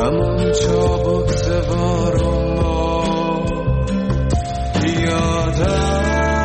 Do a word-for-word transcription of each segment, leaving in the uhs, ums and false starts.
همون چابک سوارم ما یادم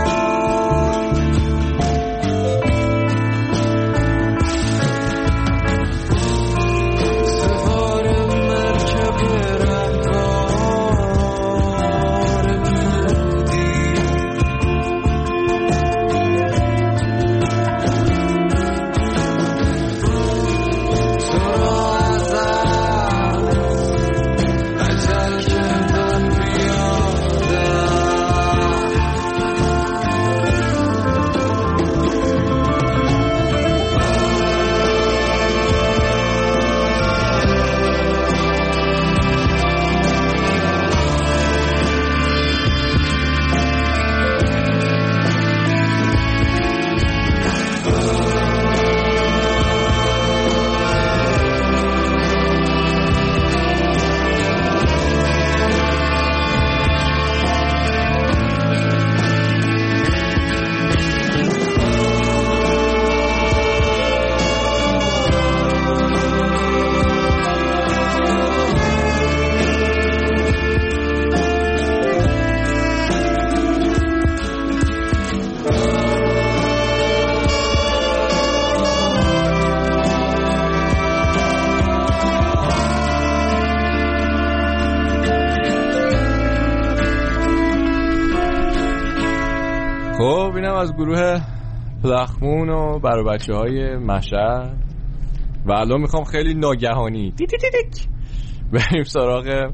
خب اینم از گروه پلخمون و برای بچه های مشهد و الان میخوام خیلی ناگهانی دی دی دی دی بریم سراغ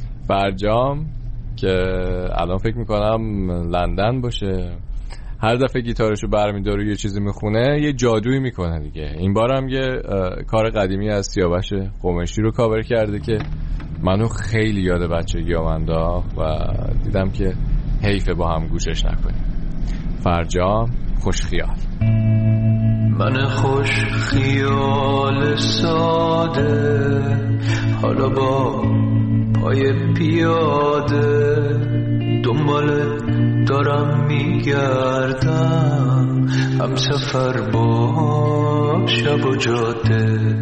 فرجام که الان فکر میکنم لندن باشه. هر دفعه گیتارشو برمیداره و یه چیزی میخونه یه جادویی میکنه دیگه. این بارم یه کار قدیمی از سیاوش قمیشی رو کاور کرده که منو خیلی یاد بچگی ها انداخت و دیدم که حیفه با هم گوشش نکنیم. فرجام خوش خیال. من خوش خیال ساده حالا با پای پیاده دنبال دارم میگردم هم سفر با شب و جاده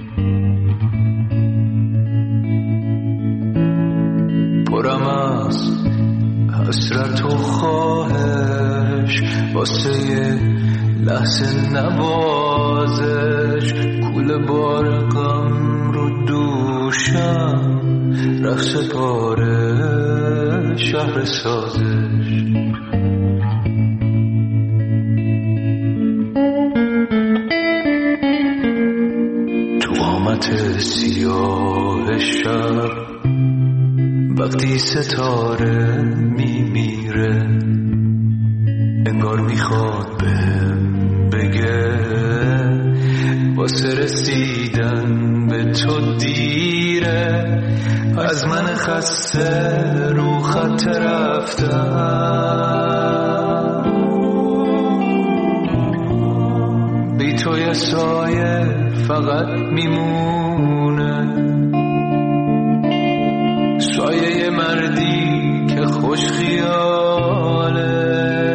پرم از حسرت و خواهش واسه یه لحظه نوازش کوله بار غم رو دوشم رقص پاره شهر سازش تو قامت سیاه شب وقتی ستاره میمیره انگار میخواد بهم بگه واسه رسیدن به تو دیره از من خسته رو خط رفتم بی تو یه سایه فقط میمونه سایه یه مردی که خوش خیاله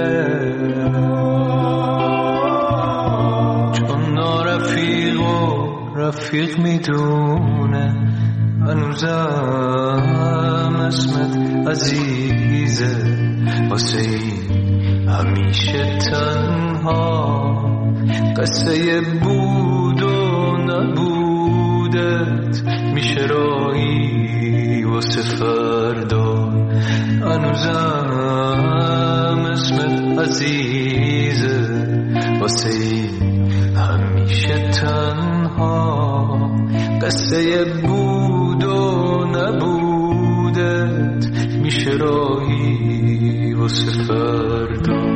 چون نارفیق و رفیق میدونه هنوزم اسمت عزیزه واسه این همیشه تنها قصه بود و نبودت میشه راهی واسه فردا هنوزم اسمت عزیزه واسه این همیشه تنها قصه بود و نبودت میشه راهی واسه فردا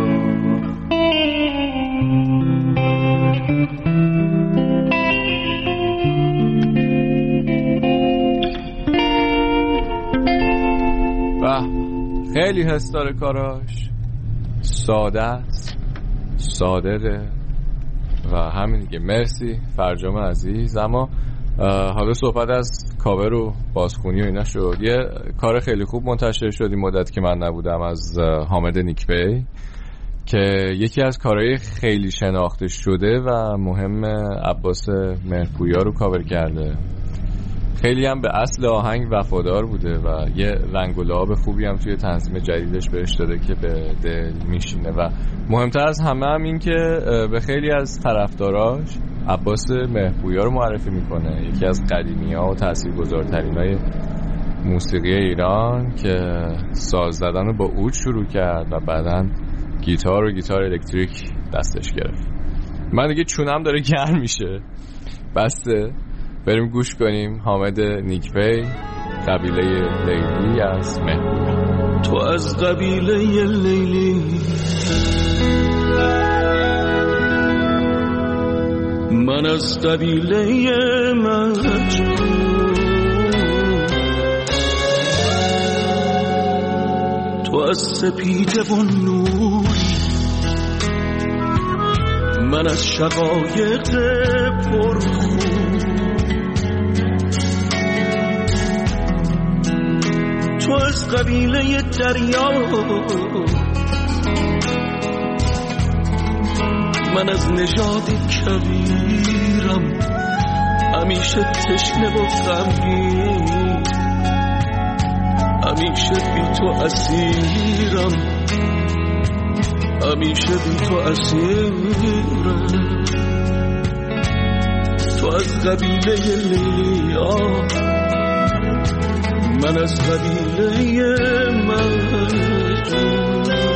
خیلی حس داره کاراش، ساده است، صادقه و همین دیگه. مرسی فرجام عزیز. اما حالا صحبت از کاور و بازخونی و اینا شد. یه کار خیلی خوب منتشر شد این مدت که من نبودم از حامد نیکبی که یکی از کارهای خیلی شناخته شده و مهم عباس مهرپویا رو کاور کرده خیلی هم به اصل آهنگ وفادار بوده و یه رنگ و لعاب خوبی هم توی تنظیم جدیدش بهش داده که به دل میشینه و مهمتر از همه هم این که به خیلی از طرفداراش عباس مهرپویا رو معرفی میکنه، یکی از قدیمی‌ها و تاثیرگذارترینای موسیقی ایران که ساز زدن رو با عود شروع کرد و بعداً گیتار و گیتار الکتریک دستش گرفت. من دیگه چونم داره گرم میشه، بسته بریم گوش کنیم حامد نیکپی، قبیله لیلی از مهرپویا. تو از قبیله لیلی من از قبیله مجنون، تو از سپیده و نوری من از شقایق پرخون، تو از قبیله دریا من از نژاد کبیرم، همیشه تشنه و غمگین، همیشه بی تو اسیرم، همیشه بی تو اسیرم. تو از قبیله لیلیا من از قبیله مجنون.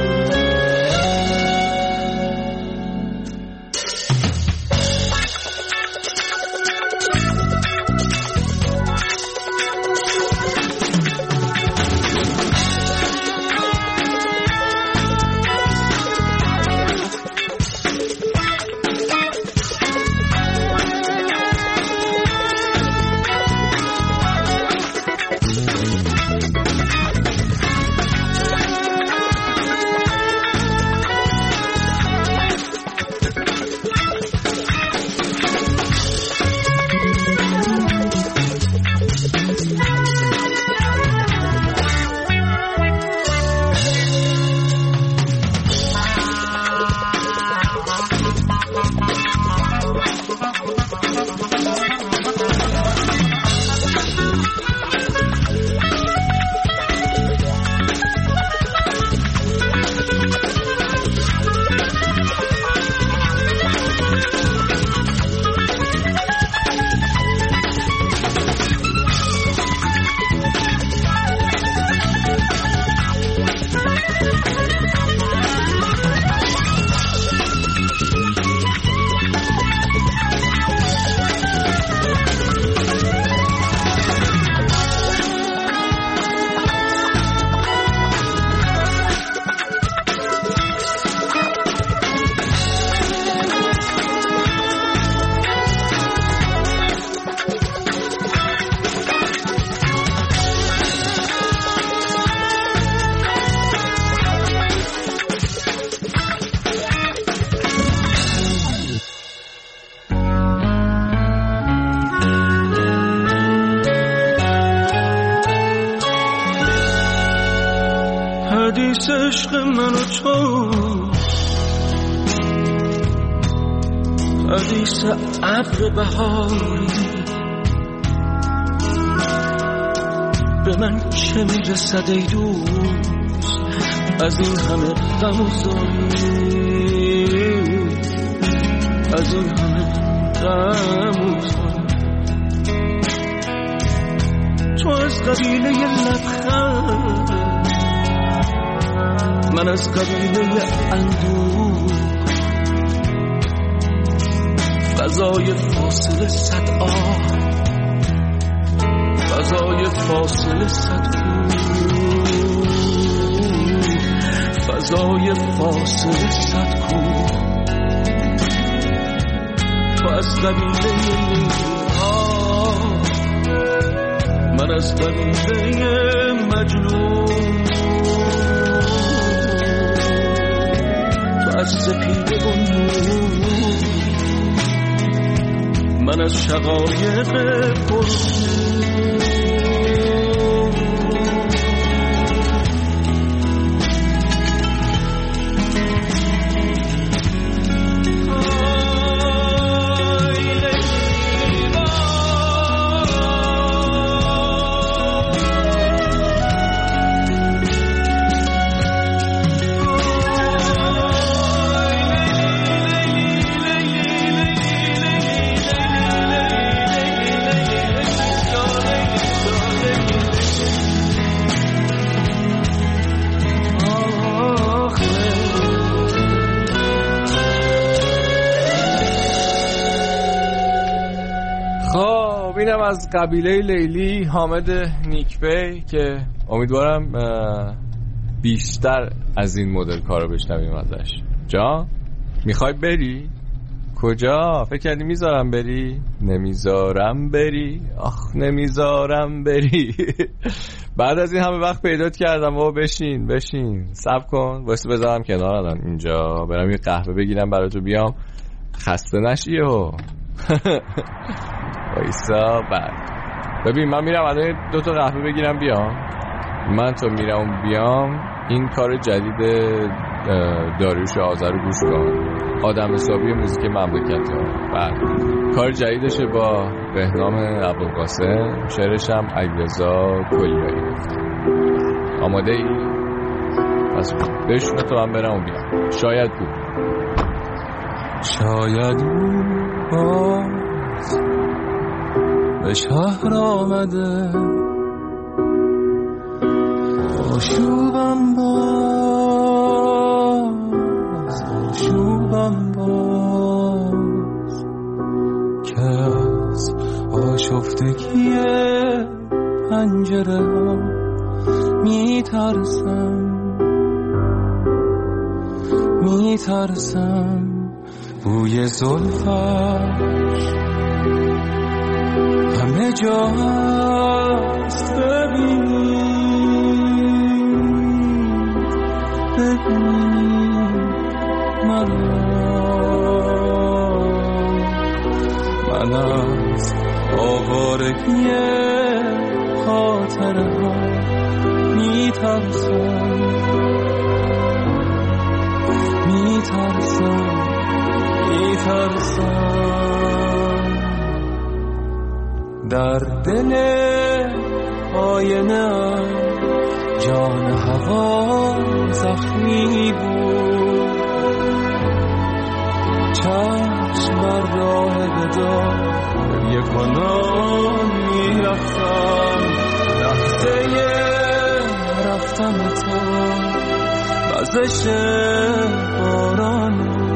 حدیث عشق من و تو، حدیث ابر بهاری، به من چه میرسد ای دوست از این همه غم و زاری، از این همه غم و زاری. تو از قبیله لبخند من از قبیله اندوه، فضای فاصله صد آه، فضای فاصله صد کوه، فضای فاصله صد کوه. تو از قبیله لیلا من از قبیله مجنون، از سپیده و نور من از شقایق پرخون. از قبیله لیلی، حامد نیکبی، که امیدوارم بیشتر از این مدل کارو بشنویم ازش. جا میخوای بری؟ کجا؟ فکر کردی میذارم بری؟ نمیذارم بری، آخ نمیذارم بری. بعد از این همه وقت پیدات کردم و بشین بشین صبر کن واسه بذارم کنار الان اینجا برم یه قهوه بگیرم براتو بیام خسته نشی و وایسا. بعد ببین من میرم الان دو تا قهوه بگیرم بیام، من تو میرم بیام این کار جدید داریوش آذر رو گوش کن، آدم حسابی موزیک مملکت ها. بعد کار جدیدشه با بهنام ابوالقاسم، شعرش هم علیرضا کلیایی گفت. آماده ای؟ پس بشون تو من برم و بیام. شاید بود شاید باز به شهر آمده، آشوبم باز آشوبم باز که از آشفتگی پنجره ها می ترسم می ترسم بوی زلفش همه جاست. ببین ببین منو، من از آوارگی خاطره ها می ترسم می ترسم می ترسم. در دل آینه جان هوا زخمی بود، چشم بر راه وداع یک کنان می رفتم. لحظه رفتن تو وزش باران،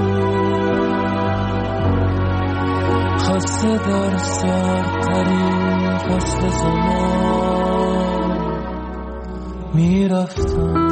خسته در سردترین فصل زمان می رفتم.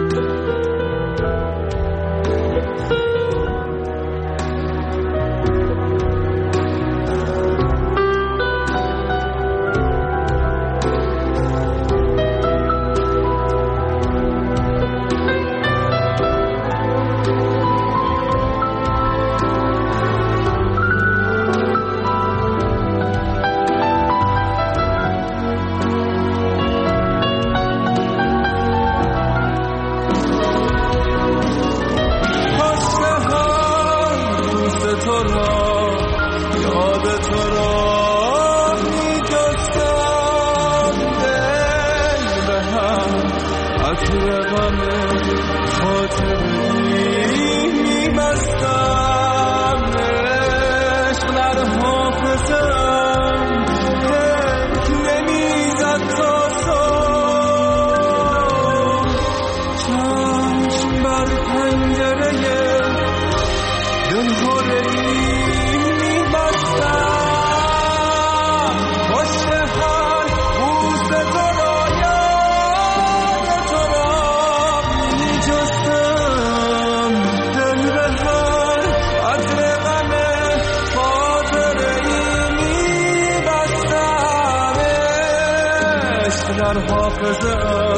در حافظه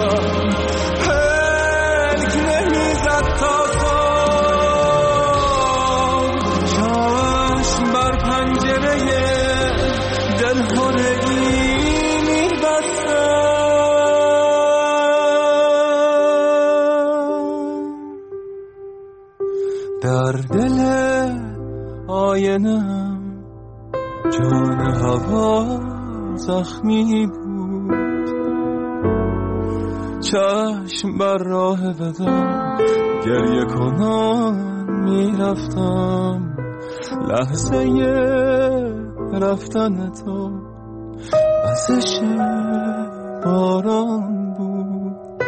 هلک نمیزد تا صبح، چشم بر پنجره دلخورگی میبستم. در دل آینه جان هوا زخمی بود، چشم بر راه ودا گریه کنان می رفتم. لحظه رفتن تو وزش باران بود،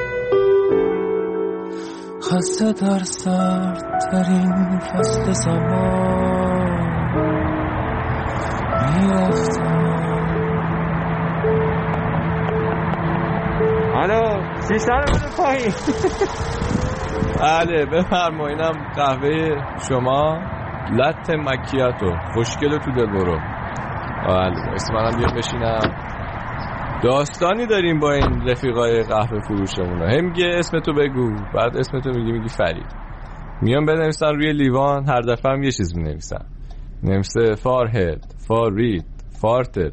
خسته در سردترین فصل زمان می رفتم. الو شیشه رو بده پایین. بله بفرمایینم قهوه شما لات مکیاتو خوشگل تو دل برو. بله اسم منم بیا بشینم. داستانی داریم با این رفیقای قهوه فروشمون. هم میگه اسم تو بگو، بعد اسم تو میگی میگی فرید. میام بنویسن روی لیوان، هر دفعه هم یه چیز مینویسن. نوشته فارهد، فارید، فارتد.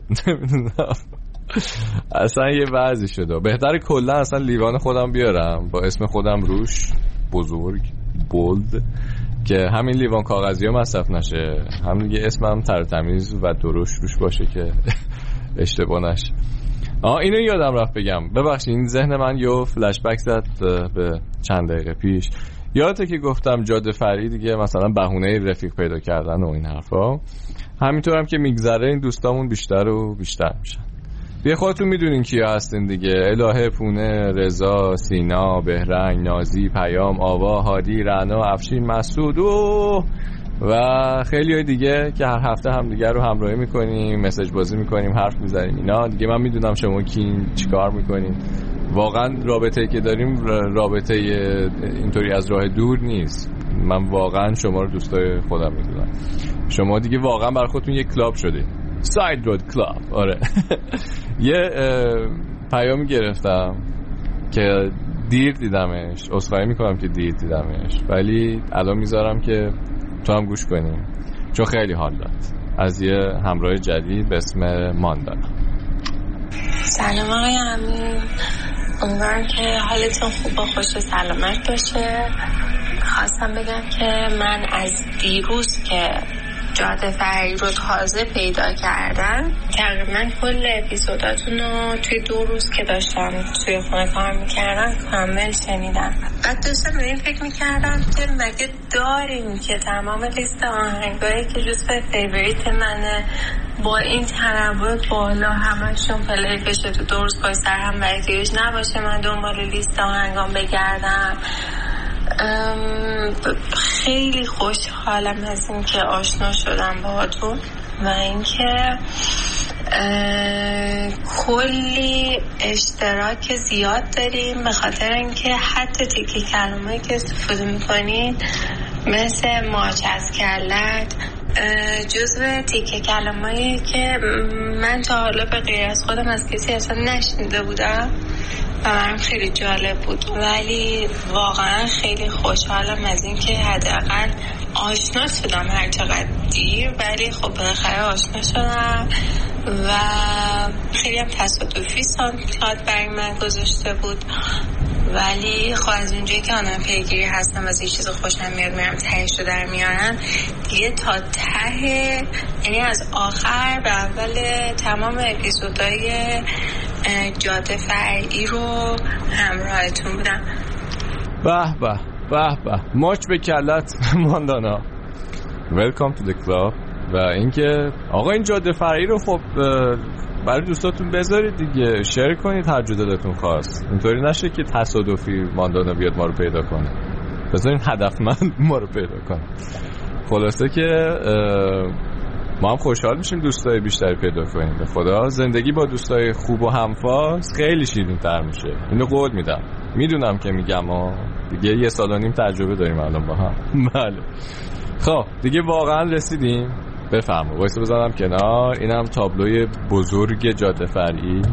اصلا یه وضعی شده. بهتره کلا اصلا لیوان خودم بیارم با اسم خودم روش بزرگ بولد که همین لیوان کاغذی ها مصرف نشه، هم دیگه اسمم تر تمیز و درشت روش باشه که اشتباه نشه. آه اینو یادم رفت بگم، ببخشید این ذهن من یه فلش بک زد به چند دقیقه پیش. یادته که گفتم جاده فرعی دیگه مثلا بهونه رفیق پیدا کردن و این حرفا، همینطور هم که میگذره این دوستامون بیشتر و بیشتر میشن. دیگه خودتون میدونین کیا هستین دیگه، الهه، پونه، رضا، سینا، بهرنگ، نازی، پیام، آوا، هادی، رعنا، افشین، مسعود و و خیلی های دیگه که هر هفته هم دیگه رو همراهی میکنیم، مسیج بازی میکنیم، حرف میزنیم اینا دیگه. من میدونم شما کی چیکار میکنین. واقعا رابطه‌ای که داریم رابطه اینطوری از راه دور نیست. من واقعا شما رو دوستای خودم میدونم. شما دیگه واقعا برای خودتون یک کلاب شدید، ساید رود کلاب. آره. یه پیامی گرفتم که دیر دیدمش، عذرخواهی میکنم که دیر دیدمش، ولی الان میذارم که تو هم گوش کنیم چون خیلی حال داد. از یه همراه جدید به اسم ماندانا. سلام آقای امین، امیدوارم که حالتون خوب و خوش و سلامت باشه. خواستم بگم که من از دیروز که جاده فرعی رو تازه پیدا کردم، تقریبا کل اپیزوداتون رو توی دو روز که داشتم توی خونه کار میکردم کامل شنیدم. بعد داشتم به این فکر میکردم که مگه داریم که تمام لیست آهنگایی که جزو فیوریت منه با این تنوع بالا همشون پلی بشه تو دو روز پای سر هم و احتیاج نباشه من دنبال لیست آهنگام بگردم. خیلی خوشحالم از این که آشنا شدم باهاتون و اینکه کلی اشتراک زیاد داریم، به خاطر اینکه حتی تیکی کلمه‌ای که استفاده میکنین مثل ماچ از کلت جزو تیکه کلمه‌ای که من تا حالا به غیر از خودم از کسی اصلا نشنیده بودم و من خیلی جالب بود. ولی واقعا خیلی خوشحالم از این که حداقل آشنا شدم، هر چقدر دیر ولی خب بالاخره آشنا شدم و خیلی هم تصادفی ساندکلاد برای من گذاشته بود. ولی خب از اونجایی که آنم پیگیری هستم از این چیز خوشم میاد میرم تهش رو در میارم دیگه تا ته، یعنی از آخر به اول تمام اپیزودهای جاده فرعی رو همراهتون بودم. به به به به ماچ به کلت ماندانا، ویلکام تو دی کلاب. و اینکه آقا این جاده فرعی رو خب برای دوستاتون بذارید دیگه، شیر کنید هر جا دلتون خواست. اینطوری نشه که تصادفی ماندانا بیاد ما رو پیدا کنه، بذارین هدفمند ما رو پیدا کنه. خلاصه که ما هم خوشحال میشیم دوستای بیشتری پیدا کنیم. به خدا زندگی با دوستای خوب و همفاز خیلی شیرین تر میشه، اینو قول میدم. میدونم که میگم ها دیگه یه سال و نیم تجربه داریم الان با هم. بله خب دیگه واقعا رسیدیم. بفرمایید وایس بزنم کنار. اینم تابلوی بزرگ جاده فرعی.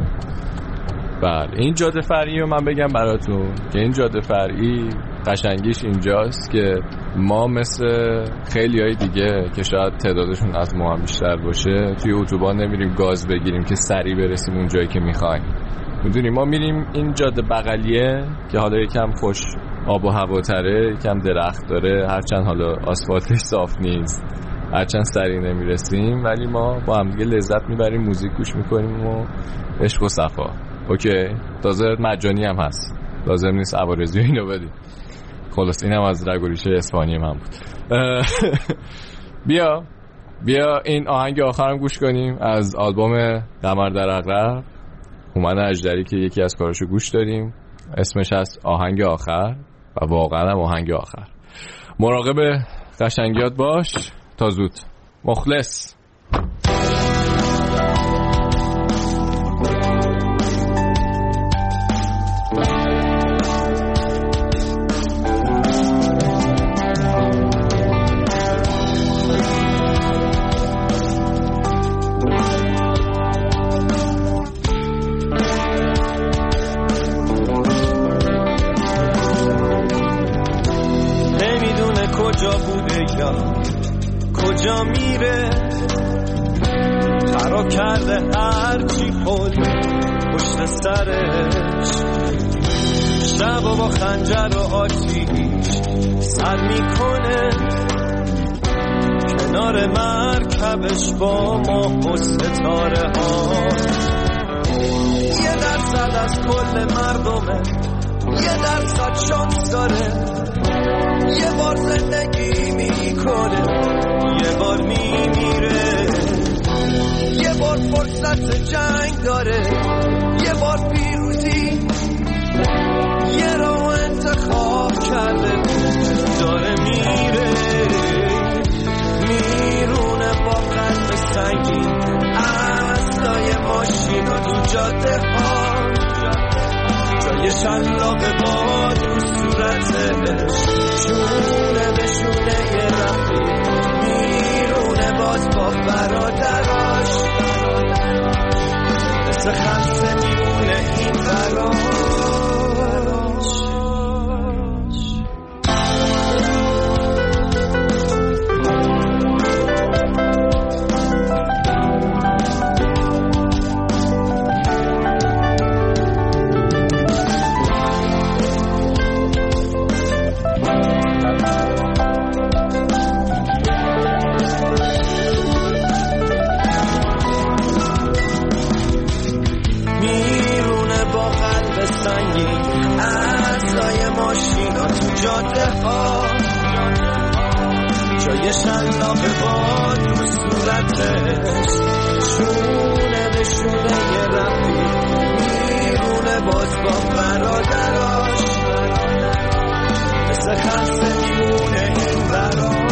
بله این جاده فرعی رو من بگم براتون که این جاده فرعی قشنگیش اینجاست که ما مثل خیلی های دیگه که شاید تعدادشون از ما هم بیشتر باشه توی اتوبان نمیریم گاز بگیریم که سریع برسیم اون جایی که میخوایم. میدونیم ما میریم این جاده بغلیه که حالا یکم خوش آب و هواتره، یکم درخت داره، هرچند حالا آسفالتش صاف نیست، هرچند سریع نمیرسیم، ولی ما با هم دیگه لذت میبریم، موزیک گوش میکنیم و عشق و صفا. اوکی تازه مجانی هم هست، لازم نیست عوارضی اینو بدیم. خلاص اینم از رگ و ریشه اسپانی من بود. بیا بیا این آهنگ آخرم گوش کنیم از آلبوم قمر در عقرب هومن اژدری که یکی از کاراشو گوش داریم، اسمش هست آهنگ آخر و واقعا هم آهنگ آخر. مراقب قشنگیات باش. تا زود. مخلص. دنیا میره، خراب کرده هرچی پل پشت سرش، شب و با خنجر و آتیش سر میکنه، کنار مرکبش با ما و ستاره ها. یه درصد از کل مردمه، یه درصد شانس داره، یه بار زندگی میکنه، یه بار میمیره، یه بار فرصت جنگ داره، یه بار پیروزی، یه راه انتخاب کرده داره میره، میرونه با قلب سنگین اصلای ماشینا تو جاده ها، جای شلاق باد رو صورتش شونه به شونه یه رفیق میرونه باز با برادراش، مثل خمسه میمونه این براش. جای شلاق باد رو صورتش شونه به شونه یه رفیق میرونه باز با برادراش، مثل خمسه میمونه این براش.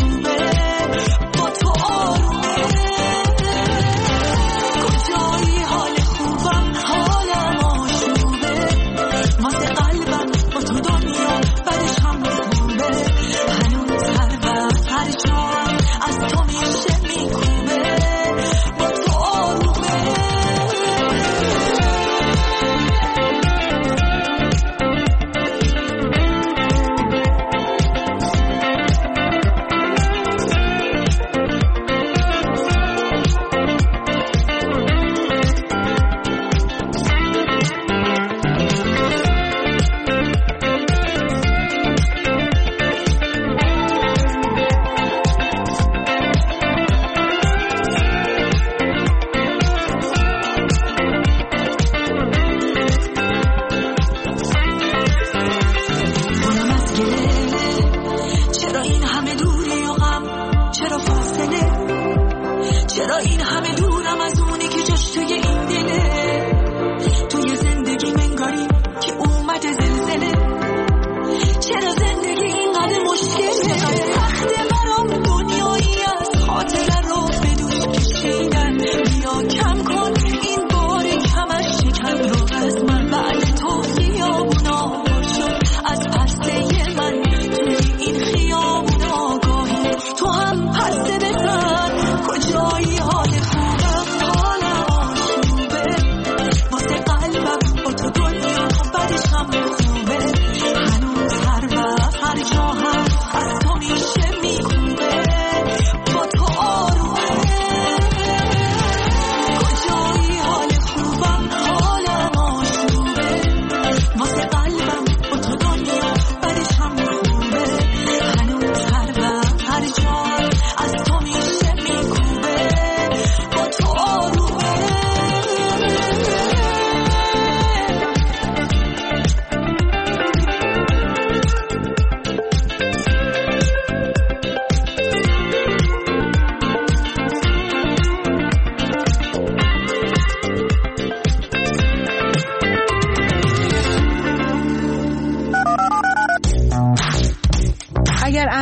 کجایی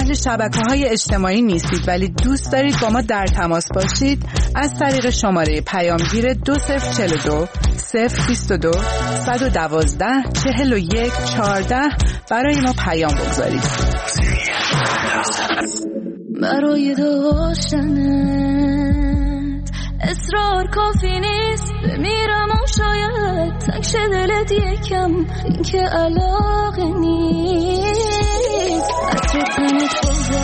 اهل شبکه‌های اجتماعی نیستید ولی دوست دارید با ما در تماس باشید، از طریق شماره پیامگیر دو صفر چهل و دو صفر بیست و دو صد و دوازده چهل و یک چهارده برای ما پیام بگذارید. برای داشتنت اصرار کافی نیست، بمیرم و شاید تنگ شه دلت یکم، این که علاقه نیست. عطر تنت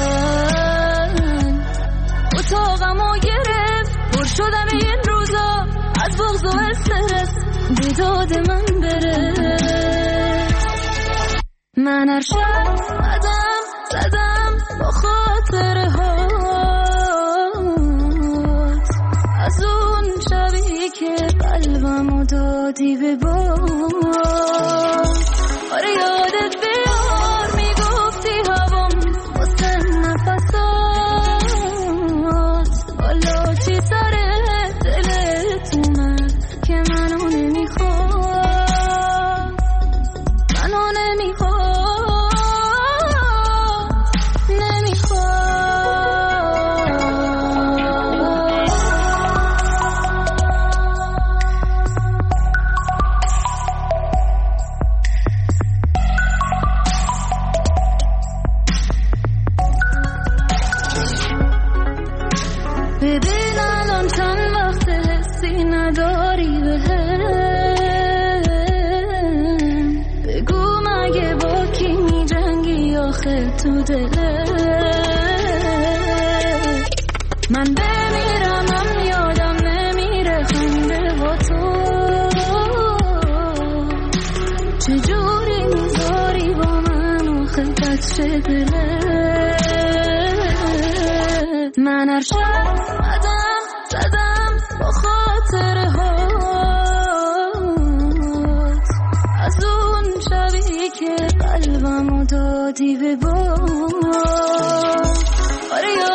بازن اتاقمو گرفت، پر شدم این روزا از بغض و استرس، به داد من برس. من هر شب زدم زدم با خاطره هات، از اون شبی که قلبمو دادی به باد. آره یادت بیار میگفتی هوام واسه نفسات، حالا چی سر دلت اومد که منو نمیخواد، منو نمیخواد. ببین الان چند وقت حسی نداری به هم، بگو مگه با کی می جنگی آخه تو دلت. من بمیرم هم یادم نمیره خنده با تو، چجوری میذاری با من آخه بد شه دلت. من هر شب زدم زدم با خاطره هات، از اون شبی که قلبمو دادی به باد. آره